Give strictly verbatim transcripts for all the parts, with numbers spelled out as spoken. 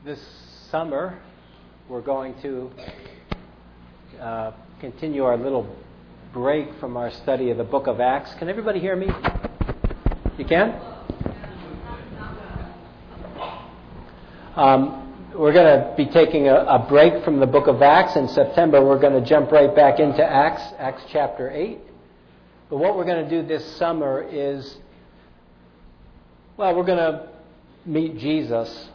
This summer, we're going to uh, continue our little break from our study of the book of Acts. Can everybody hear me? You can? Um, we're going to be taking a, a break from the book of Acts. In September, we're going to jump right back into Acts, Acts chapter eight. But what we're going to do this summer is, well, we're going to meet Jesus.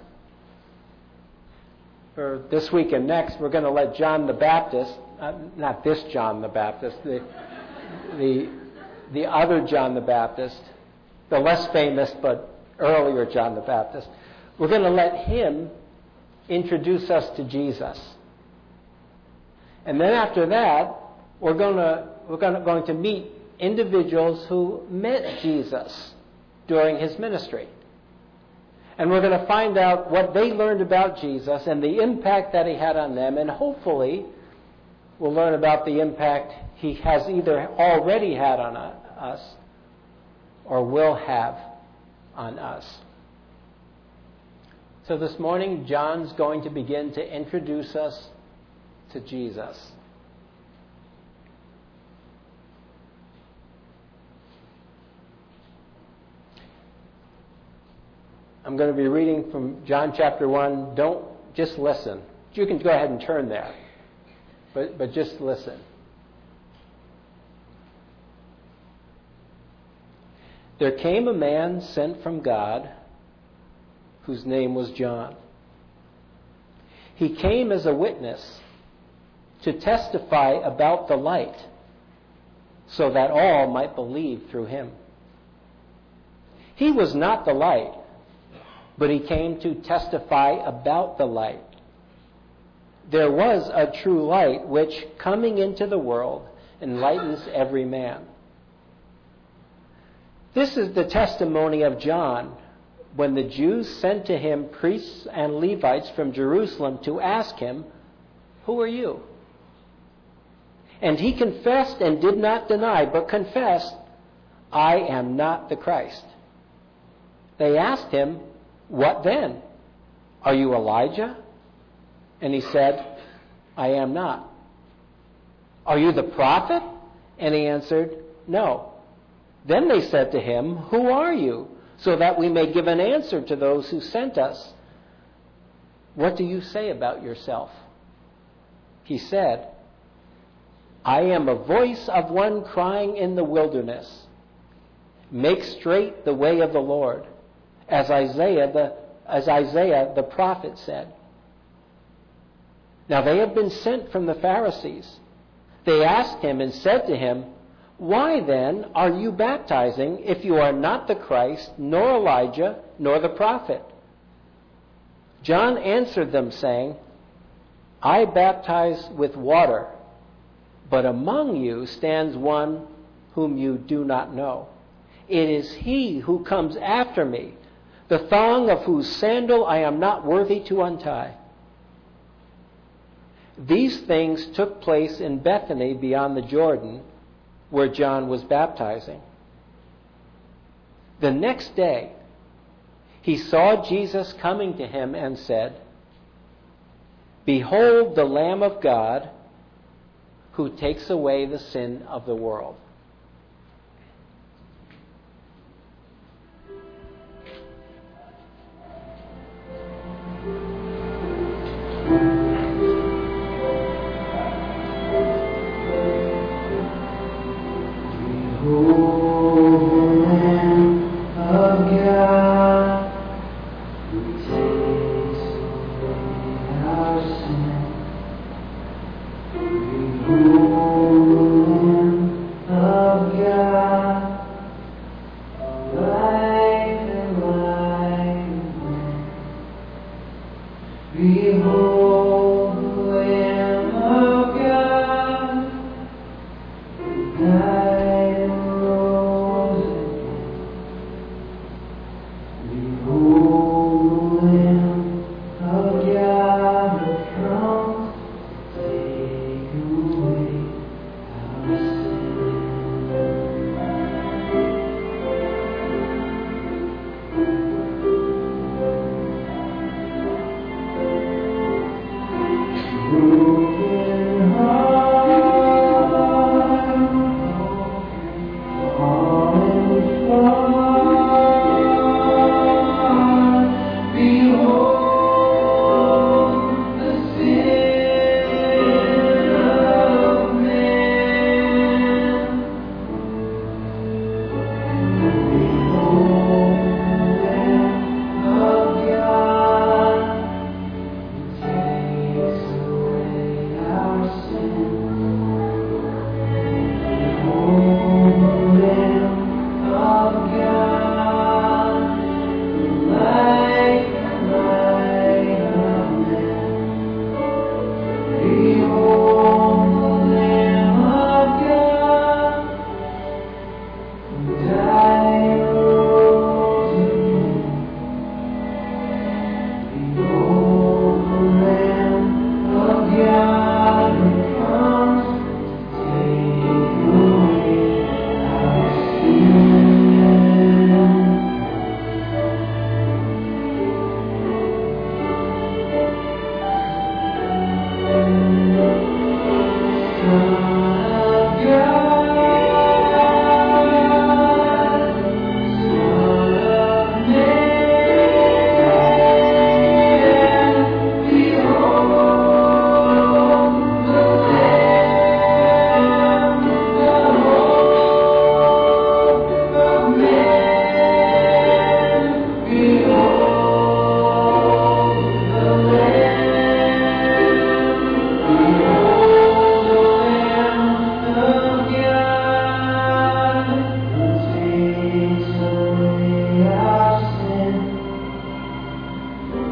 For this week and next, we're going to let John the Baptist, uh, not this John the Baptist, the, the, the other John the Baptist, the less famous but earlier John the Baptist, we're going to let him introduce us to Jesus. And then after that, we're going to, we're going to, going to meet individuals who met Jesus during his ministry. And we're going to find out what they learned about Jesus and the impact that he had on them. And hopefully, we'll learn about the impact he has either already had on us or will have on us. So this morning, John's going to begin to introduce us to Jesus. I'm going to be reading from John chapter one. Don't just listen. You can go ahead and turn there, but, but just listen. There came a man sent from God whose name was John. He came as a witness to testify about the light so that all might believe through him. He was not the light, but he came to testify about the light. There was a true light which, coming into the world, enlightens every man. This is the testimony of John when the Jews sent to him priests and Levites from Jerusalem to ask him, "Who are you?" And he confessed and did not deny, but confessed, "I am not the Christ." They asked him, "What then? Are you Elijah?" And he said, "I am not." "Are you the prophet?" And he answered, "No." Then they said to him, "Who are you? So that we may give an answer to those who sent us. What do you say about yourself?" He said, "I am a voice of one crying in the wilderness, 'Make straight the way of the Lord,' as Isaiah the, as Isaiah the prophet said." Now they had been sent from the Pharisees. They asked him and said to him, "Why then are you baptizing if you are not the Christ, nor Elijah, nor the prophet?" John answered them, saying, "I baptize with water, but among you stands one whom you do not know. It is he who comes after me, the thong of whose sandal I am not worthy to untie." These things took place in Bethany beyond the Jordan, where John was baptizing. The next day, he saw Jesus coming to him and said, "Behold the Lamb of God who takes away the sin of the world."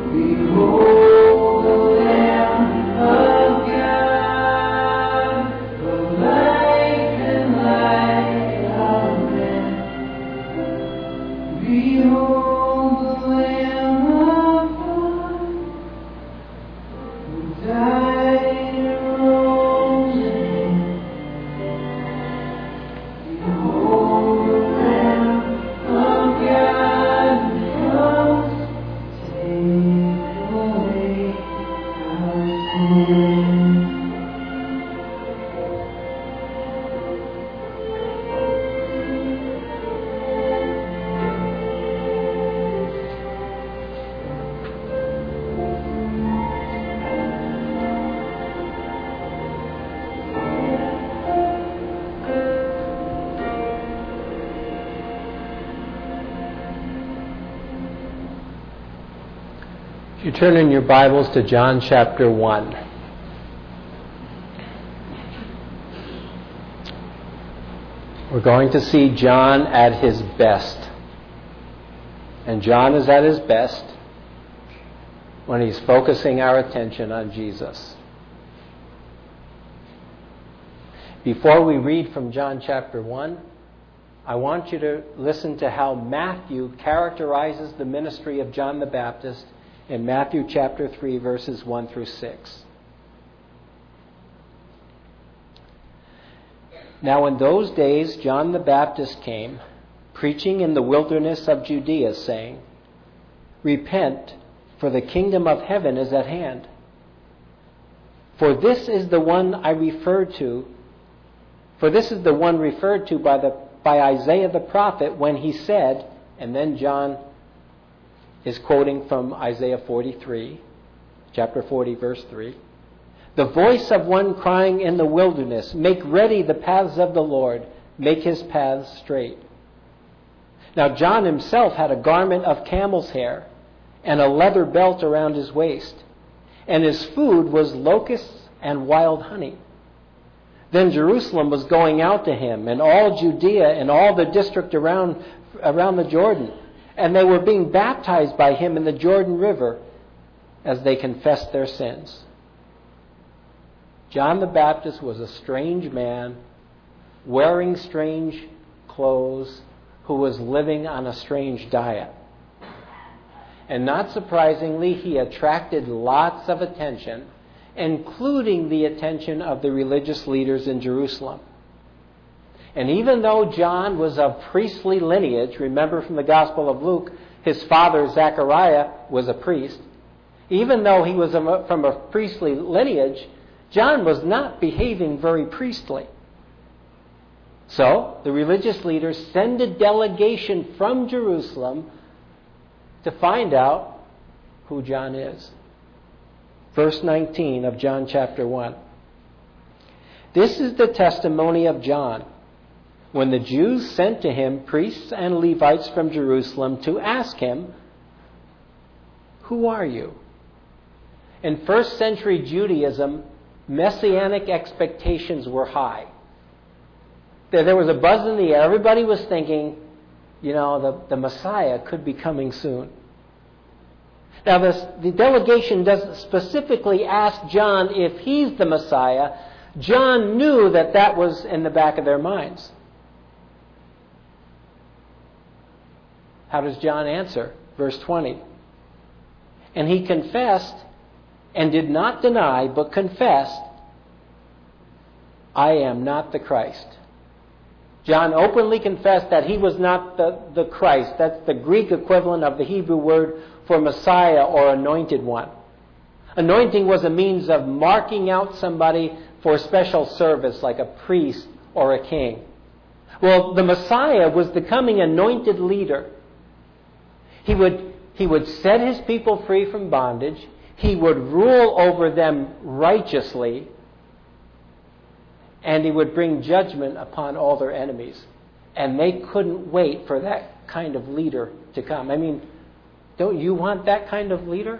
You turn in your Bibles to John chapter one. We're going to see John at his best. And John is at his best when he's focusing our attention on Jesus. Before we read from John chapter one, I want you to listen to how Matthew characterizes the ministry of John the Baptist in Matthew chapter three, verses one through six. Now in those days John the Baptist came, preaching in the wilderness of Judea, saying, Repent, for the kingdom of heaven is at hand. For this is the one I referred to, for this is the one referred to by the by Isaiah the prophet when he said, and then John is quoting from Isaiah forty-three, chapter forty, verse three. The voice of one crying in the wilderness, Make ready the paths of the Lord, make his paths straight. Now John himself had a garment of camel's hair and a leather belt around his waist, and his food was locusts and wild honey. Then Jerusalem was going out to him, and all Judea and all the district around, around the Jordan, and they were being baptized by him in the Jordan River as they confessed their sins. John the Baptist was a strange man, wearing strange clothes, who was living on a strange diet. And not surprisingly, he attracted lots of attention, including the attention of the religious leaders in Jerusalem. And even though John was of priestly lineage, remember from the Gospel of Luke, his father Zechariah was a priest. Even though he was from a priestly lineage, John was not behaving very priestly. So the religious leaders send a delegation from Jerusalem to find out who John is. Verse nineteen of John chapter one. This is the testimony of John, when the Jews sent to him priests and Levites from Jerusalem to ask him, Who are you? In first century Judaism, messianic expectations were high. There was a buzz in the air. Everybody was thinking, you know, the, the Messiah could be coming soon. Now, this, the delegation doesn't specifically ask John if he's the Messiah. John knew that that was in the back of their minds. How does John answer? Verse twenty. And he confessed and did not deny, but confessed, I am not the Christ. John openly confessed that he was not the, the Christ. That's the Greek equivalent of the Hebrew word for Messiah or anointed one. Anointing was a means of marking out somebody for special service, like a priest or a king. Well, the Messiah was the coming anointed leader. He would, he would set his people free from bondage. He would rule over them righteously. And he would bring judgment upon all their enemies. And they couldn't wait for that kind of leader to come. I mean, don't you want that kind of leader?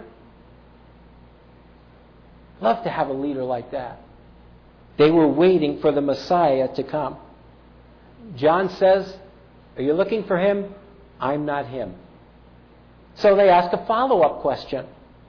Love to have a leader like that. They were waiting for the Messiah to come. John says, Are you looking for him? I'm not him. So they ask a follow-up question.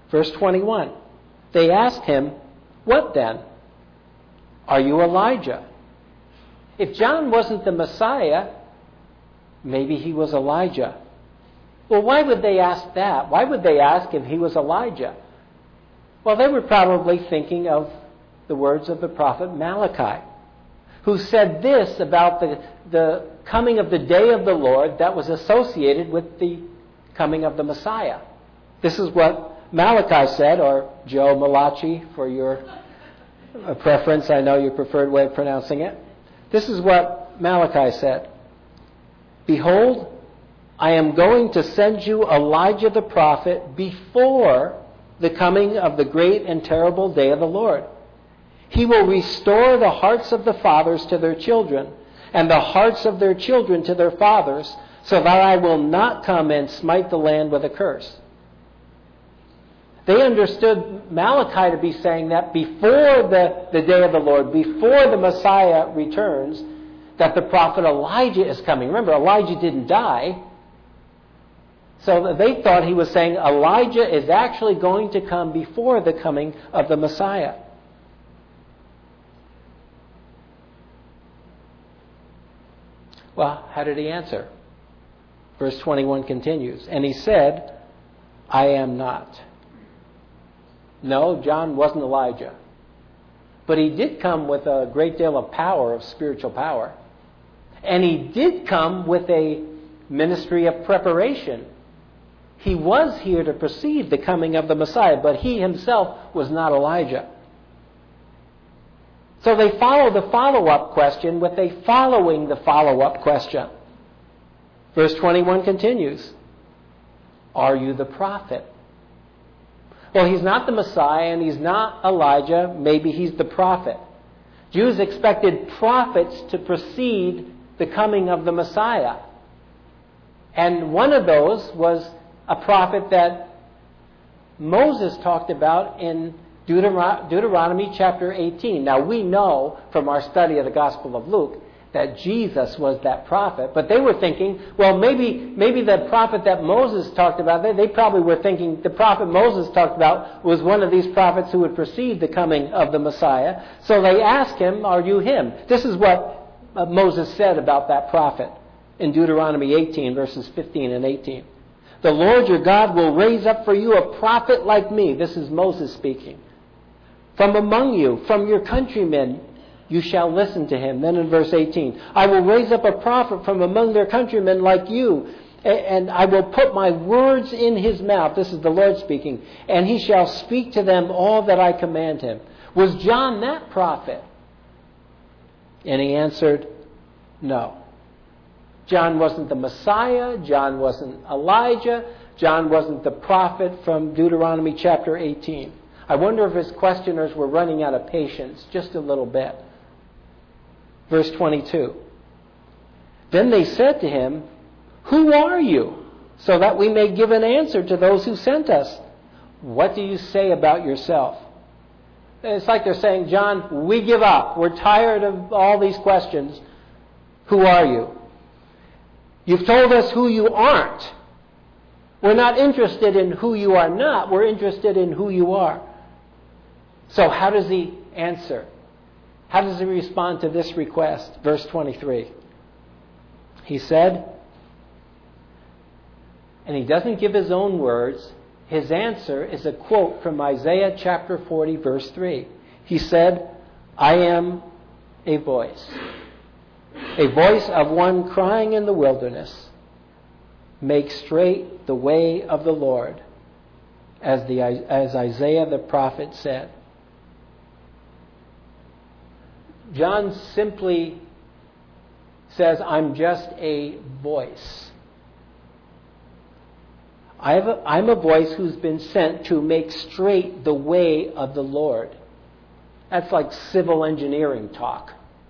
Verse twenty-one. They asked him, "What then? Are you Elijah?" If John wasn't the Messiah, maybe he was Elijah. Well, why would they ask that? Why would they ask if he was Elijah? Well, they were probably thinking of the words of the prophet Malachi, who said this about the, the coming of the day of the Lord that was associated with the coming of the Messiah. This is what Malachi said, or Joe Malachi for your preference. I know your preferred way of pronouncing it. This is what Malachi said. "Behold, I am going to send you Elijah the prophet before the coming of the great and terrible day of the Lord. He will restore the hearts of the fathers to their children, and the hearts of their children to their fathers, so that I will not come and smite the land with a curse." They understood Malachi to be saying that before the, the day of the Lord, before the Messiah returns, that the prophet Elijah is coming. Remember, Elijah didn't die. So they thought he was saying Elijah is actually going to come before the coming of the Messiah. Well, how did he answer? Verse twenty-one continues, "And he said, I am not." No, John wasn't Elijah. But he did come with a great deal of power, of spiritual power. And he did come with a ministry of preparation. He was here to precede the coming of the Messiah, but he himself was not Elijah. So they follow the follow-up question with a following the follow-up question. Verse twenty-one continues, "Are you the prophet?" Well, he's not the Messiah and he's not Elijah. Maybe he's the prophet. Jews expected prophets to precede the coming of the Messiah. And one of those was a prophet that Moses talked about in Deuteron- Deuteronomy chapter eighteen. Now, we know from our study of the Gospel of Luke that Jesus was that prophet, but they were thinking, well, maybe maybe the prophet that Moses talked about, they, they probably were thinking the prophet Moses talked about was one of these prophets who would precede the coming of the Messiah. So they asked him, "Are you him?" This is what uh, Moses said about that prophet in Deuteronomy eighteen, verses fifteen and eighteen. "The Lord your God will raise up for you a prophet like me." This is Moses speaking. "From among you, from your countrymen, you shall listen to him." Then in verse eighteen, "I will raise up a prophet from among their countrymen like you, and I will put my words in his mouth." This is the Lord speaking. "And he shall speak to them all that I command him." Was John that prophet? And he answered, no. John wasn't the Messiah. John wasn't Elijah. John wasn't the prophet from Deuteronomy chapter eighteen. I wonder if his questioners were running out of patience just a little bit. Verse twenty-two. "Then they said to him, 'Who are you? So that we may give an answer to those who sent us. What do you say about yourself?'" It's like they're saying, "John, we give up. We're tired of all these questions. Who are you? You've told us who you aren't. We're not interested in who you are not. We're interested in who you are." So how does he answer? How does he respond to this request? Verse twenty-three. He said, and he doesn't give his own words. His answer is a quote from Isaiah chapter forty, verse three. He said, "I am a voice, a voice of one crying in the wilderness, make straight the way of the Lord," as, the, as Isaiah the prophet said. John simply says, "I'm just a voice. I have a, I'm a voice who's been sent to make straight the way of the Lord." That's like civil engineering talk.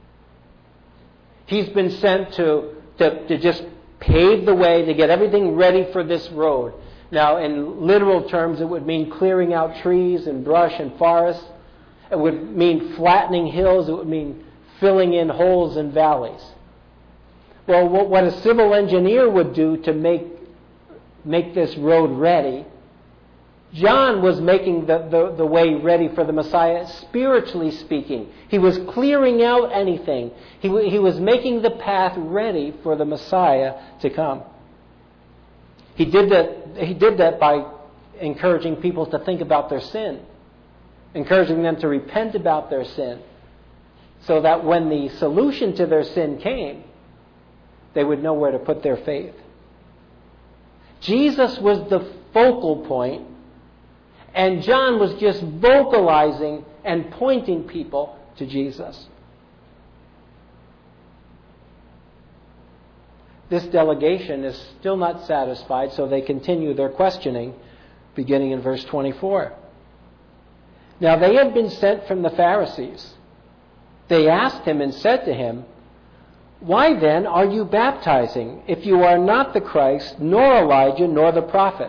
He's been sent to, to, to just pave the way, to get everything ready for this road. Now, in literal terms, it would mean clearing out trees and brush and forests. It would mean flattening hills. It would mean filling in holes and valleys. Well, what a civil engineer would do to make, make this road ready John was making the, the, the way ready for the Messiah, spiritually speaking. He was clearing out anything. He, he was making the path ready for the Messiah to come. He did that, he did that by encouraging people to think about their sin, encouraging them to repent about their sin, so that when the solution to their sin came, they would know where to put their faith. Jesus was the focal point, and John was just vocalizing and pointing people to Jesus. This delegation is still not satisfied, so they continue their questioning, beginning in verse twenty-four. Now they had been sent from the Pharisees. They asked him and said to him, "Why then are you baptizing, if you are not the Christ, nor Elijah, nor the prophet?"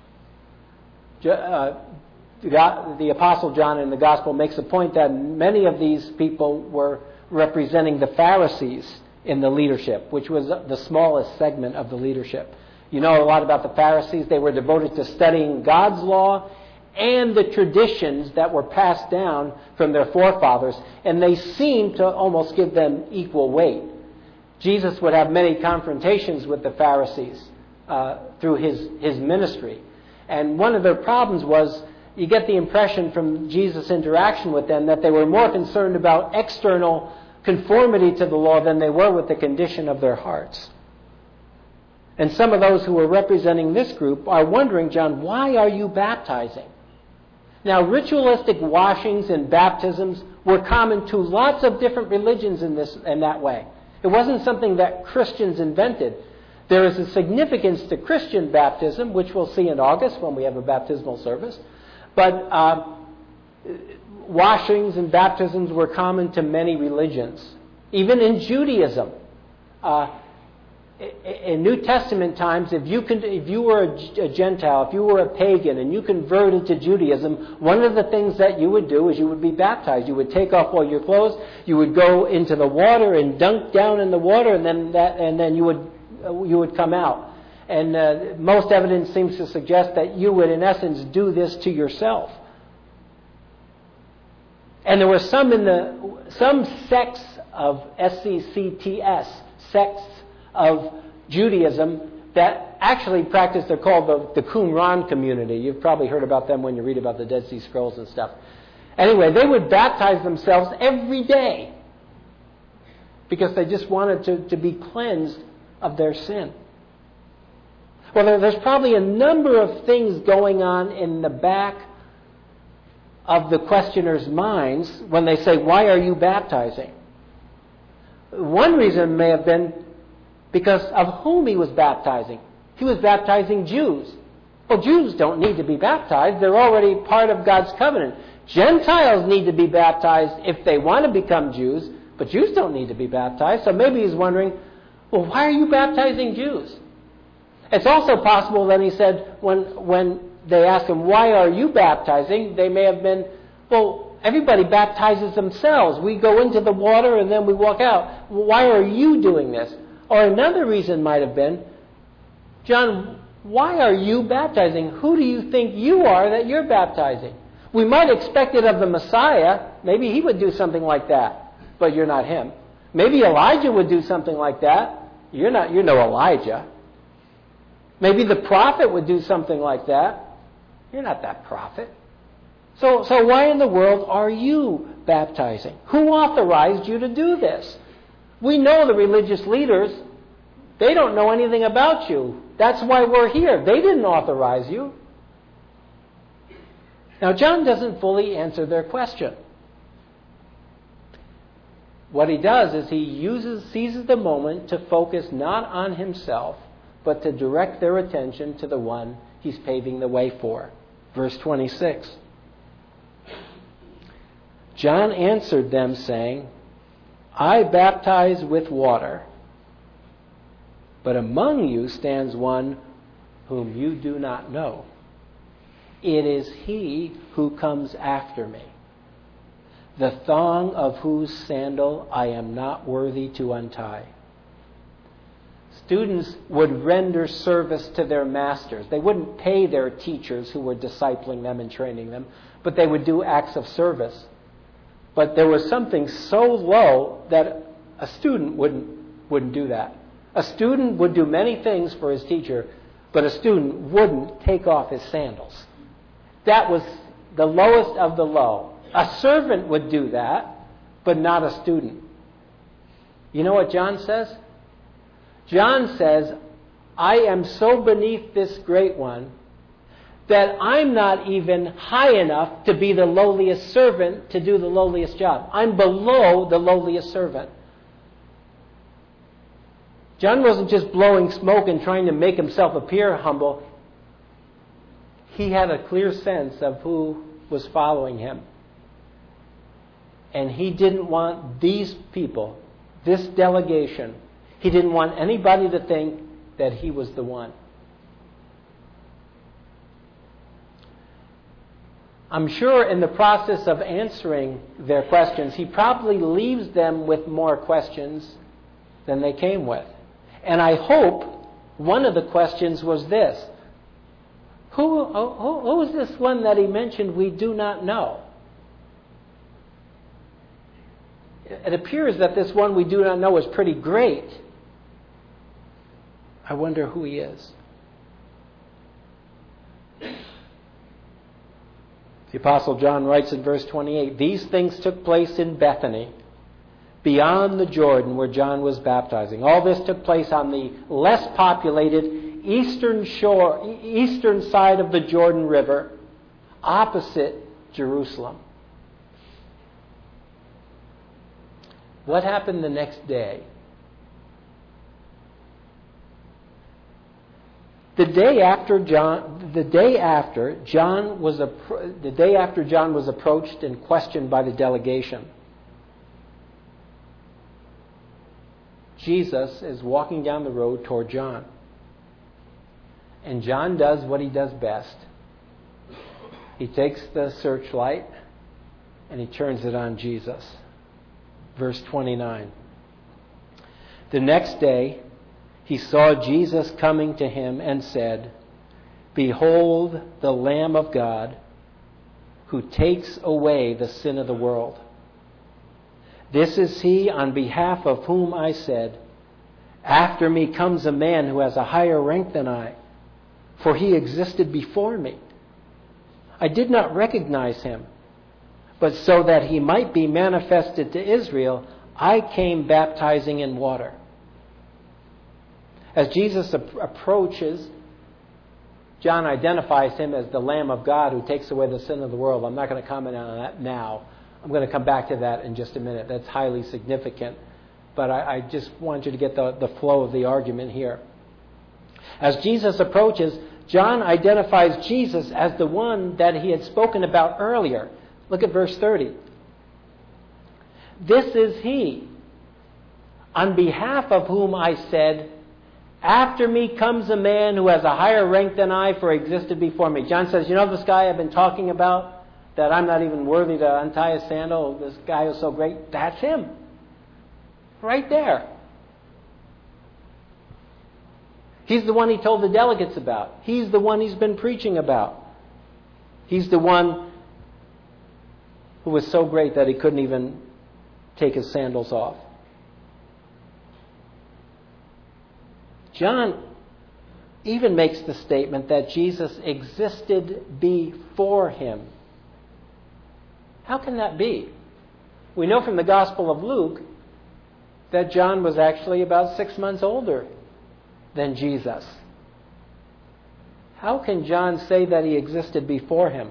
Uh, the Apostle John in the Gospel makes a point that many of these people were representing the Pharisees in the leadership, which was the smallest segment of the leadership. You know a lot about the Pharisees. They were devoted to studying God's law and the traditions that were passed down from their forefathers, and they seemed to almost give them equal weight. Jesus would have many confrontations with the Pharisees uh, through his, his ministry. And one of their problems was, you get the impression from Jesus' interaction with them that they were more concerned about external conformity to the law than they were with the condition of their hearts. And some of those who were representing this group are wondering, John, why are you baptizing? Now, ritualistic washings and baptisms were common to lots of different religions in this in that way. It wasn't something that Christians invented. There is a significance to Christian baptism, which we'll see in August when we have a baptismal service. But uh, washings and baptisms were common to many religions. Even in Judaism. Uh, in New Testament times, if you, con- if you were a, a Gentile, if you were a pagan, and you converted to Judaism, one of the things that you would do is you would be baptized. You would take off all your clothes, you would go into the water and dunk down in the water, and then that, and then you would you would come out. And uh, most evidence seems to suggest that you would, in essence, do this to yourself. And there were some in the some sects of S C C T S, sects of Judaism, that actually practiced, they're called the, the Qumran community. You've probably heard about them when you read about the Dead Sea Scrolls and stuff. Anyway, they would baptize themselves every day because they just wanted to, to be cleansed of their sin. Well, there, there's probably a number of things going on in the back of the questioners' minds when they say, "Why are you baptizing?" One reason may have been because of whom he was baptizing. He was baptizing Jews. Well, Jews don't need to be baptized. They're already part of God's covenant. Gentiles need to be baptized if they want to become Jews, but Jews don't need to be baptized. So maybe he's wondering, well, why are you baptizing Jews? It's also possible that he said, when, when they asked him, why are you baptizing? They may have been, well, everybody baptizes themselves. We go into the water and then we walk out. Why are you doing this? Or another reason might have been, John, why are you baptizing? Who do you think you are that you're baptizing? We might expect it of the Messiah. Maybe he would do something like that, but you're not him. Maybe Elijah would do something like that. You're not, you're no Elijah. Maybe the prophet would do something like that. You're not that prophet. So, so why in the world are you baptizing? Who authorized you to do this? We know the religious leaders, they don't know anything about you. That's why we're here. They didn't authorize you. Now, John doesn't fully answer their question. What he does is he uses, seizes the moment to focus not on himself, but to direct their attention to the one he's paving the way for. Verse twenty-six. John answered them, saying, I baptize with water, but among you stands one whom you do not know. It is he who comes after me, the thong of whose sandal I am not worthy to untie. Students would render service to their masters. They wouldn't pay their teachers who were discipling them and training them, but they would do acts of service. But there was something so low that a student wouldn't, wouldn't do that. A student would do many things for his teacher, but a student wouldn't take off his sandals. That was the lowest of the low. A servant would do that, but not a student. You know what John says? John says, I am so beneath this great one that I'm not even high enough to be the lowliest servant to do the lowliest job. I'm below the lowliest servant. John wasn't just blowing smoke and trying to make himself appear humble. He had a clear sense of who was following him. And he didn't want these people, this delegation, he didn't want anybody to think that he was the one. I'm sure in the process of answering their questions, he probably leaves them with more questions than they came with. And I hope one of the questions was this. Who, who, who is this one that he mentioned we do not know? It appears that this one we do not know is pretty great. I wonder who he is. The Apostle John writes in verse twenty-eight, these things took place in Bethany, beyond the Jordan where John was baptizing. All this took place on the less populated eastern shore, eastern side of the Jordan River, opposite Jerusalem. What happened the next day? The day after John, the day after John was the day after John was approached and questioned by the delegation, Jesus is walking down the road toward John. And John does what he does best. He takes the searchlight and he turns it on Jesus. Verse twenty-nine. The next day, he saw Jesus coming to him and said, behold the Lamb of God who takes away the sin of the world. This is he on behalf of whom I said, after me comes a man who has a higher rank than I, for he existed before me. I did not recognize him, but so that he might be manifested to Israel, I came baptizing in water. As Jesus ap- approaches, John identifies him as the Lamb of God who takes away the sin of the world. I'm not going to comment on that now. I'm going to come back to that in just a minute. That's highly significant. But I, I just want you to get the, the flow of the argument here. As Jesus approaches, John identifies Jesus as the one that he had spoken about earlier. Look at verse thirty. This is he, on behalf of whom I said, after me comes a man who has a higher rank than I, for he existed before me. John says, you know this guy I've been talking about, that I'm not even worthy to untie a sandal, this guy who's so great? That's him. Right there. He's the one he told the delegates about. He's the one he's been preaching about. He's the one who was so great that he couldn't even take his sandals off. John even makes the statement that Jesus existed before him. How can that be? We know from the Gospel of Luke that John was actually about six months older than Jesus. How can John say that he existed before him?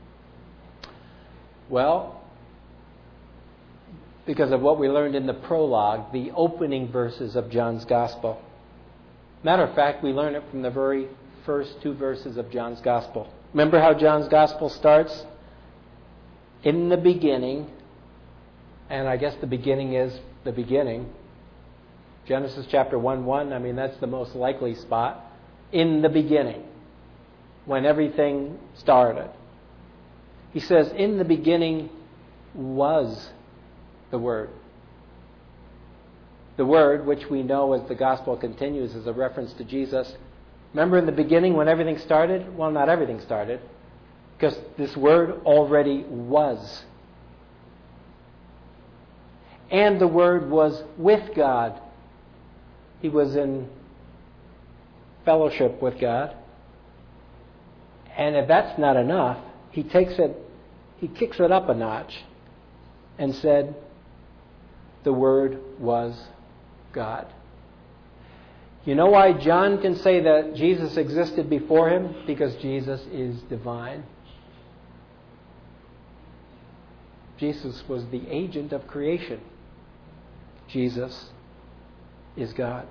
Well, because of what we learned in the prologue, the opening verses of John's Gospel. Matter of fact, we learn it from the very first two verses of John's Gospel. Remember how John's Gospel starts? In the beginning, and I guess the beginning is the beginning. Genesis chapter one one, I mean, that's the most likely spot. In the beginning, when everything started. He says, in the beginning was the Word. The Word, which we know as the Gospel continues, is a reference to Jesus. Remember in the beginning when everything started? Well, not everything started, because this Word already was. And the Word was with God. He was in fellowship with God. And if that's not enough, he takes it, he kicks it up a notch and said, the Word was God. You know why John can say that Jesus existed before him? Because Jesus is divine. Jesus was the agent of creation. Jesus is God.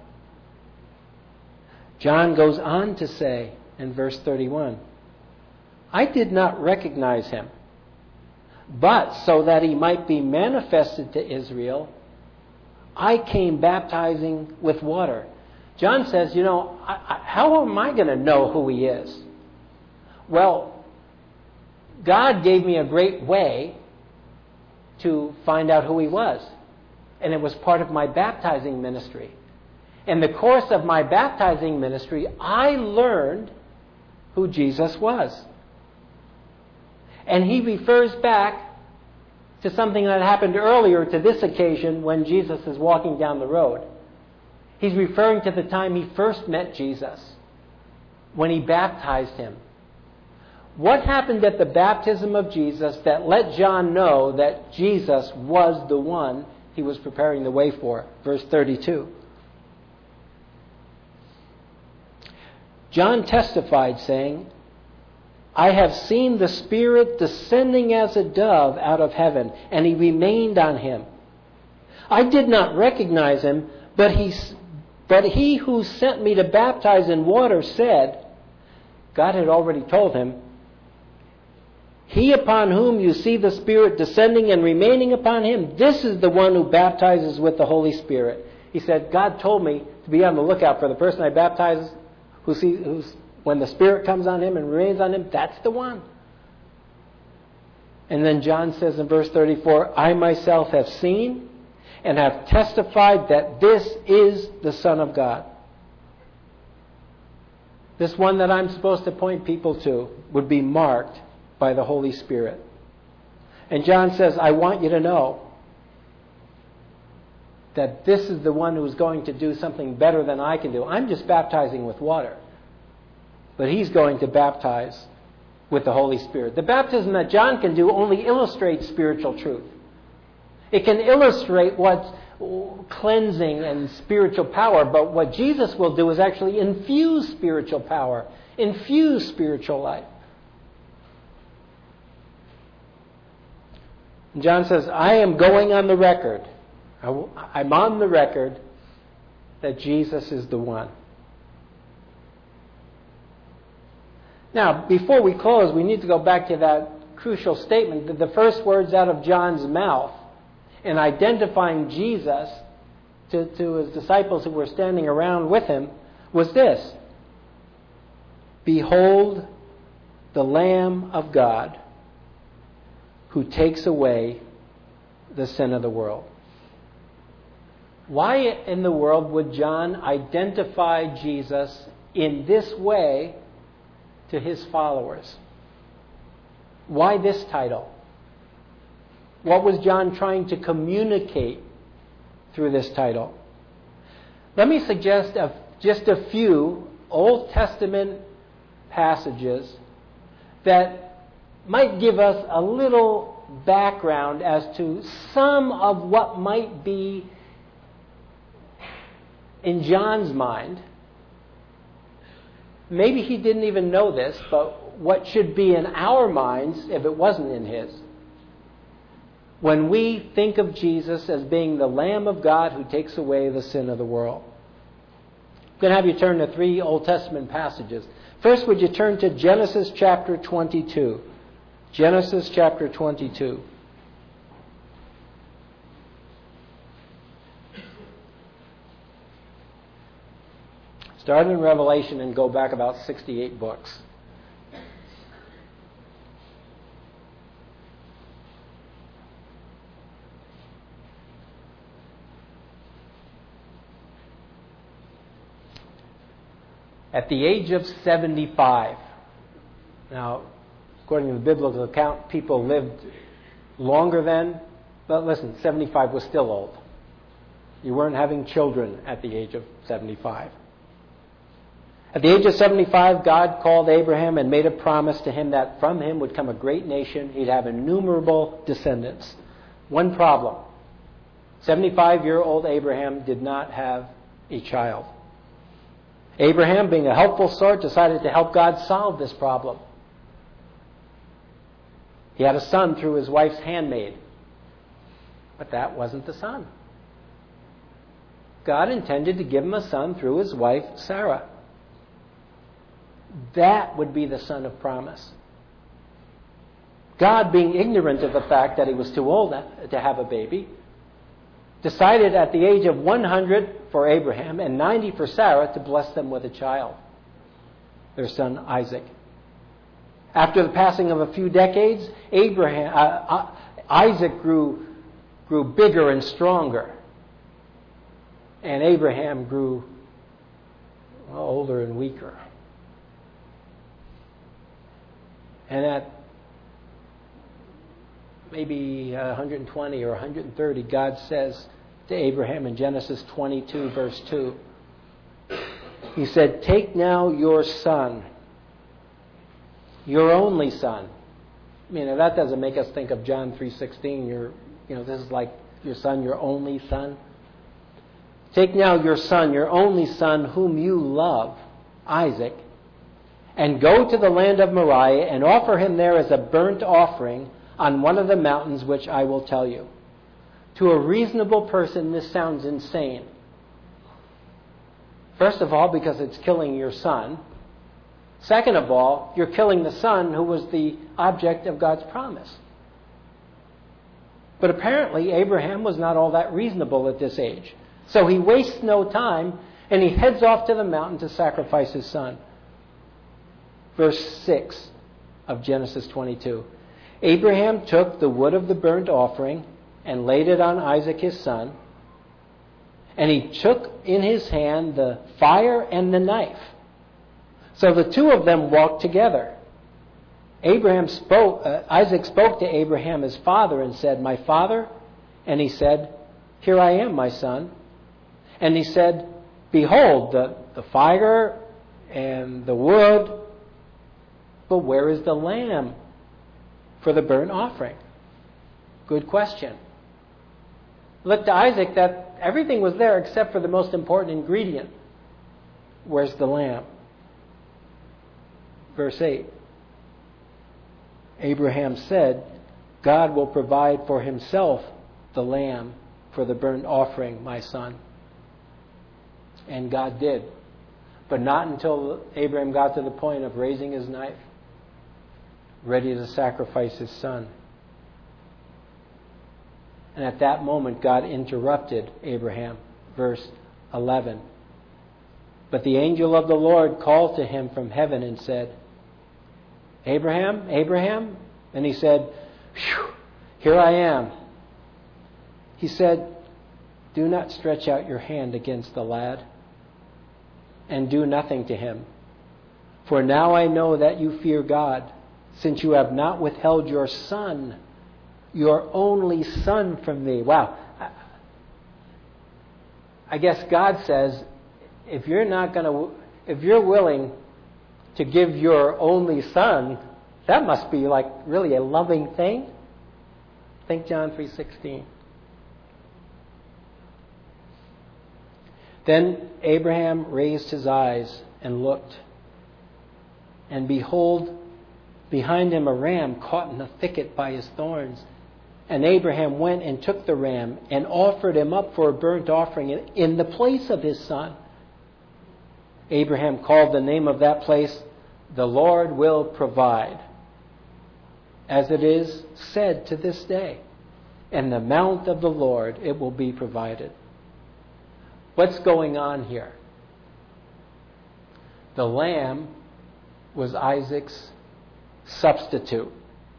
John goes on to say in verse thirty-one, I did not recognize him, but so that he might be manifested to Israel, I came baptizing with water. John says, you know, I, I, how am I going to know who he is? Well, God gave me a great way to find out who he was. And it was part of my baptizing ministry. In the course of my baptizing ministry, I learned who Jesus was. And he refers back to something that happened earlier to this occasion when Jesus is walking down the road. He's referring to the time he first met Jesus, when he baptized him. What happened at the baptism of Jesus that let John know that Jesus was the one he was preparing the way for? Verse thirty-two. John testified, saying, I have seen the Spirit descending as a dove out of heaven, and he remained on him. I did not recognize him, but he, but he who sent me to baptize in water said, God had already told him, he upon whom you see the Spirit descending and remaining upon him, this is the one who baptizes with the Holy Spirit. He said, God told me to be on the lookout for the person I baptize, who sees, who's, when the Spirit comes on him and remains on him, that's the one. And then John says in verse thirty-four, I myself have seen and have testified that this is the Son of God. This one that I'm supposed to point people to would be marked by the Holy Spirit. And John says, I want you to know that this is the one who's going to do something better than I can do. I'm just baptizing with water. But he's going to baptize with the Holy Spirit. The baptism that John can do only illustrates spiritual truth. It can illustrate what's cleansing and spiritual power, but what Jesus will do is actually infuse spiritual power, infuse spiritual life. And John says, I am going on the record. I'm on the record that Jesus is the one. Now, before we close, we need to go back to that crucial statement that the first words out of John's mouth in identifying Jesus to, to his disciples who were standing around with him was this: Behold the Lamb of God who takes away the sin of the world. Why in the world would John identify Jesus in this way to his followers? Why this title? What was John trying to communicate through this title? Let me suggest a, just a few Old Testament passages that might give us a little background as to some of what might be in John's mind. Maybe he didn't even know this, but what should be in our minds if it wasn't in his. When we think of Jesus as being the Lamb of God who takes away the sin of the world. I'm going to have you turn to three Old Testament passages. First, would you turn to Genesis chapter twenty-two. Genesis chapter twenty-two. Start in Revelation and go back about sixty-eight books. at the age of seventy-five. Now, according to the biblical account, people lived longer then, but listen, seventy-five was still old. You weren't having children at the age of seventy-five. At the age of seventy-five, God called Abraham and made a promise to him that from him would come a great nation. He'd have innumerable descendants. One problem. seventy-five-year-old Abraham did not have a child. Abraham, being a helpful sort, decided to help God solve this problem. He had a son through his wife's handmaid. But that wasn't the son. God intended to give him a son through his wife, Sarah. That would be the son of promise. God, being ignorant of the fact that he was too old to have a baby, decided at the age of one hundred for Abraham and ninety for Sarah to bless them with a child, their son Isaac. After the passing of a few decades, Abraham, uh, Isaac grew, grew bigger and stronger. And Abraham grew well, older and weaker. And at maybe one hundred twenty or one hundred thirty, God says to Abraham in Genesis twenty-two, verse two, he said, "Take now your son, your only son." I mean, that doesn't make us think of John three sixteen. Your, you know, this is like your son, your only son. "Take now your son, your only son, whom you love, Isaac, and go to the land of Moriah and offer him there as a burnt offering on one of the mountains which I will tell you." To a reasonable person, this sounds insane. First of all, because it's killing your son. Second of all, you're killing the son who was the object of God's promise. But apparently, Abraham was not all that reasonable at this age. So he wastes no time, and he heads off to the mountain to sacrifice his son. Verse six of Genesis twenty-two. Abraham took the wood of the burnt offering and laid it on Isaac his son, and he took in his hand the fire and the knife. So the two of them walked together. Abraham spoke, uh, Isaac spoke to Abraham his father and said, "My father?" And he said, "Here I am, my son." And he said, "Behold, the, the fire and the wood, but where is the lamb for the burnt offering?" Good question. Look to Isaac that everything was there except for the most important ingredient. Where's the lamb? Verse eight. Abraham said, "God will provide for himself the lamb for the burnt offering, my son." And God did. But not until Abraham got to the point of raising his knife, ready to sacrifice his son. And at that moment, God interrupted Abraham. Verse eleven. But the angel of the Lord called to him from heaven and said, "Abraham, Abraham?" And he said, "Here I am." He said, "Do not stretch out your hand against the lad, and do nothing to him. For now I know that you fear God, since you have not withheld your son, your only son, from me." Wow. I guess God says, if you're not going to, if you're willing to give your only son, that must be like really a loving thing. Think John three sixteen. Then Abraham raised his eyes and looked, and behold, behind him a ram caught in a thicket by his thorns. And Abraham went and took the ram and offered him up for a burnt offering in the place of his son. Abraham called the name of that place, "The Lord will provide," as it is said to this day, "In the mount of the Lord it will be provided." What's going on here? The lamb was Isaac's substitute.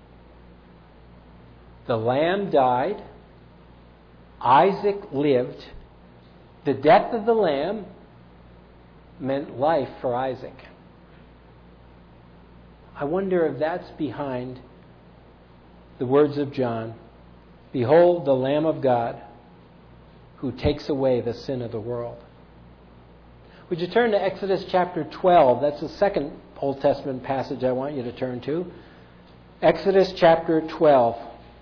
The lamb died. Isaac lived. The death of the lamb meant life for Isaac. I wonder if that's behind the words of John. Behold the Lamb of God who takes away the sin of the world. Would you turn to Exodus chapter twelve? That's the second Old Testament passage I want you to turn to. Exodus chapter twelve.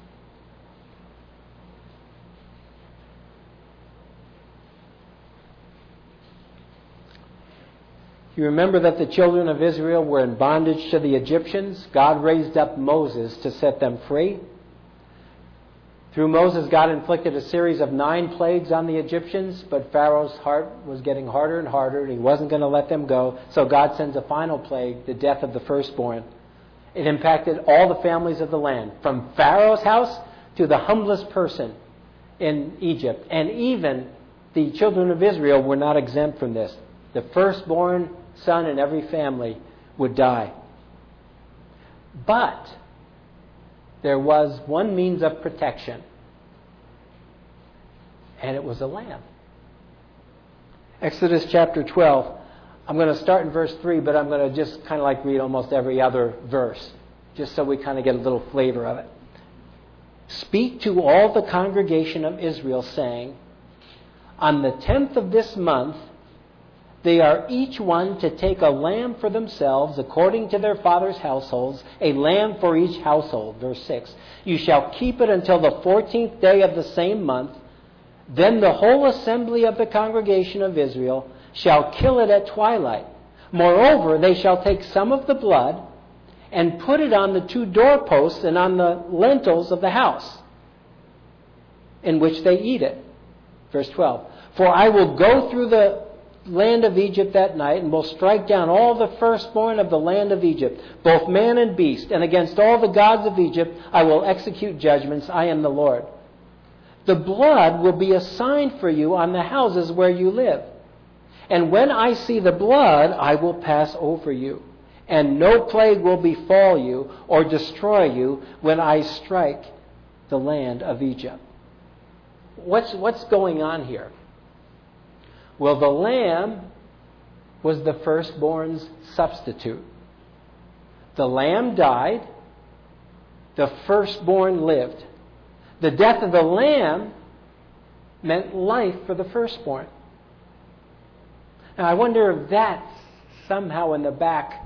You remember that the children of Israel were in bondage to the Egyptians. God raised up Moses to set them free. Through Moses, God inflicted a series of nine plagues on the Egyptians, but Pharaoh's heart was getting harder and harder, and he wasn't going to let them go. So God sends a final plague, the death of the firstborn. It impacted all the families of the land, from Pharaoh's house to the humblest person in Egypt. And even the children of Israel were not exempt from this. The firstborn son in every family would die. But there was one means of protection, and it was a lamb. Exodus chapter twelve. I'm going to start in verse three, but I'm going to just kind of like read almost every other verse, just so we kind of get a little flavor of it. Speak to all the congregation of Israel, saying, on the tenth of this month, they are each one to take a lamb for themselves, according to their father's households, a lamb for each household. Verse six. You shall keep it until the fourteenth day of the same month. Then the whole assembly of the congregation of Israel shall kill it at twilight. Moreover, they shall take some of the blood and put it on the two doorposts and on the lintels of the house in which they eat it. Verse twelve. For I will go through the land of Egypt that night, and will strike down all the firstborn of the land of Egypt, both man and beast, and against all the gods of Egypt I will execute judgments. I am the Lord. The blood will be a sign for you on the houses where you live. And when I see the blood, I will pass over you, and no plague will befall you or destroy you when I strike the land of Egypt. What's, what's going on here? Well, the lamb was the firstborn's substitute. The lamb died. The firstborn lived. The death of the lamb meant life for the firstborn. Now, I wonder if that's somehow in the back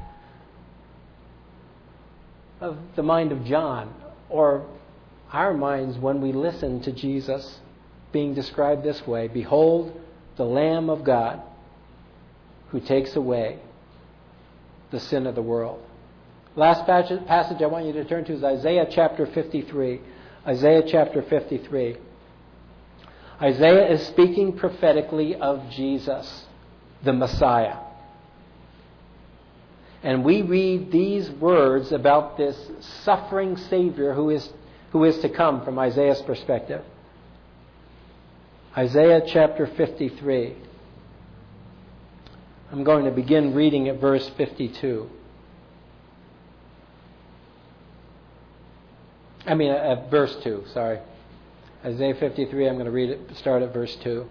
of the mind of John, or our minds when we listen to Jesus being described this way. Behold, the Lamb of God who takes away the sin of the world. Last passage I want you to turn to is Isaiah chapter fifty-three. Isaiah chapter fifty-three. Isaiah is speaking prophetically of Jesus, the Messiah. And we read these words about this suffering Savior who is, who is to come from Isaiah's perspective. Isaiah chapter fifty-three. I'm going to begin reading at verse fifty-two. I mean, at verse two, sorry. Isaiah fifty-three, I'm going to read it, start at verse two.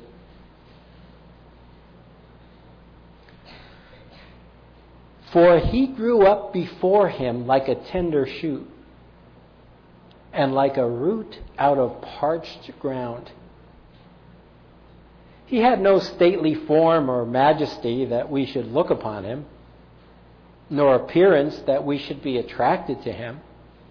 For he grew up before him like a tender shoot, and like a root out of parched ground. He had no stately form or majesty that we should look upon him, nor appearance that we should be attracted to him.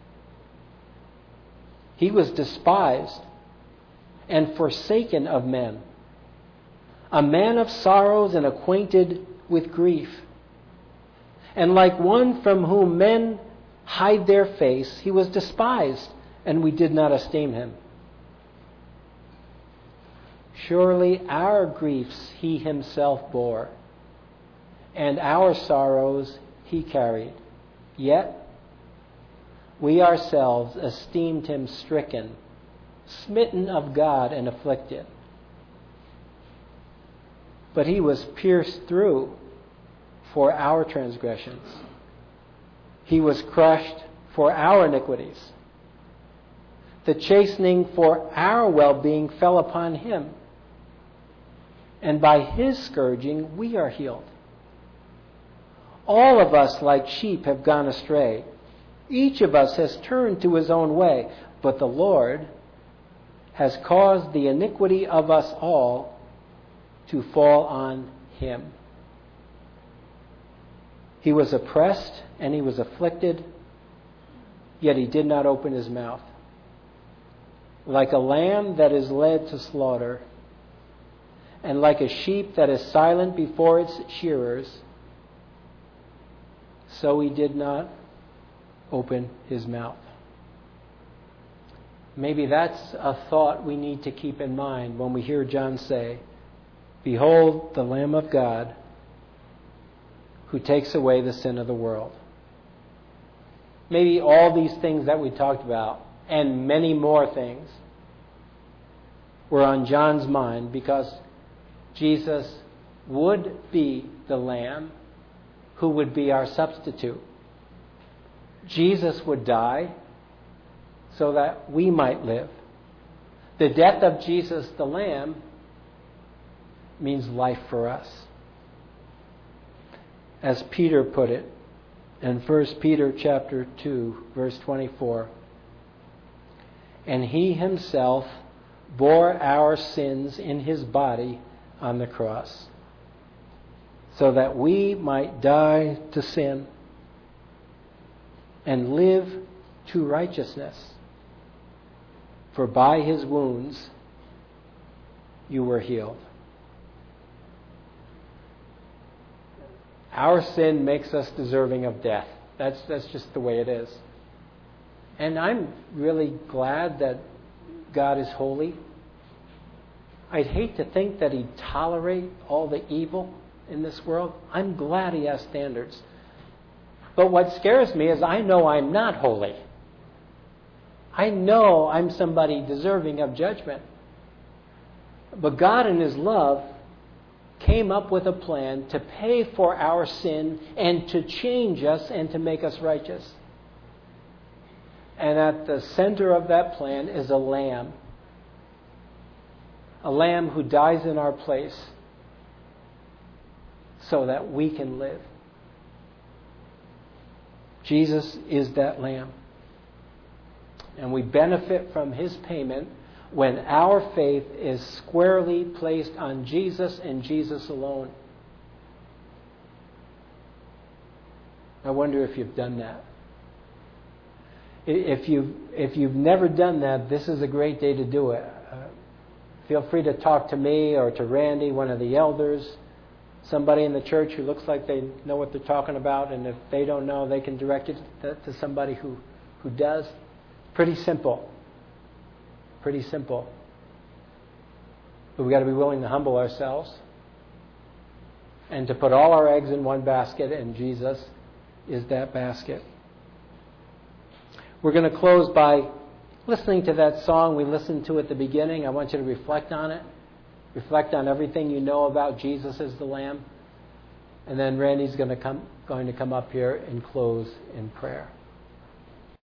He was despised and forsaken of men, a man of sorrows and acquainted with grief. And like one from whom men hide their face, he was despised, and we did not esteem him. Surely our griefs he himself bore, and our sorrows he carried. Yet we ourselves esteemed him stricken, smitten of God, and afflicted. But he was pierced through for our transgressions. He was crushed for our iniquities. The chastening for our well-being fell upon him, and by his scourging we are healed. All of us, like sheep, have gone astray. Each of us has turned to his own way, but the Lord has caused the iniquity of us all to fall on him. He was oppressed and he was afflicted, yet he did not open his mouth. Like a lamb that is led to slaughter, and like a sheep that is silent before its shearers, so he did not open his mouth. Maybe that's a thought we need to keep in mind when we hear John say, "Behold the Lamb of God who takes away the sin of the world." Maybe all these things that we talked about, and many more things, were on John's mind because Jesus would be the Lamb who would be our substitute. Jesus would die so that we might live. The death of Jesus the Lamb means life for us. As Peter put it in First Peter chapter two, verse twenty-four, "And he himself bore our sins in his body on the cross, so that we might die to sin and live to righteousness. For by his wounds you were healed." Our sin makes us deserving of death. That's, that's just the way it is. And I'm really glad that God is holy. I'd hate to think that he'd tolerate all the evil in this world. I'm glad he has standards. But what scares me is I know I'm not holy. I know I'm somebody deserving of judgment. But God in his love came up with a plan to pay for our sin and to change us and to make us righteous. And at the center of that plan is a lamb. A lamb who dies in our place so that we can live. Jesus is that lamb. And we benefit from his payment when our faith is squarely placed on Jesus and Jesus alone. I wonder if you've done that. If you've, if you've never done that, this is a great day to do it. Uh, feel free to talk to me or to Randy, one of the elders, somebody in the church who looks like they know what they're talking about, and if they don't know, they can direct it to, to somebody who, who does. Pretty simple. Pretty simple. But we've got to be willing to humble ourselves and to put all our eggs in one basket, and Jesus is that basket. We're going to close by listening to that song we listened to at the beginning. I want you to reflect on it. Reflect on everything you know about Jesus as the Lamb. And then Randy's going to come, going to come up here and close in prayer.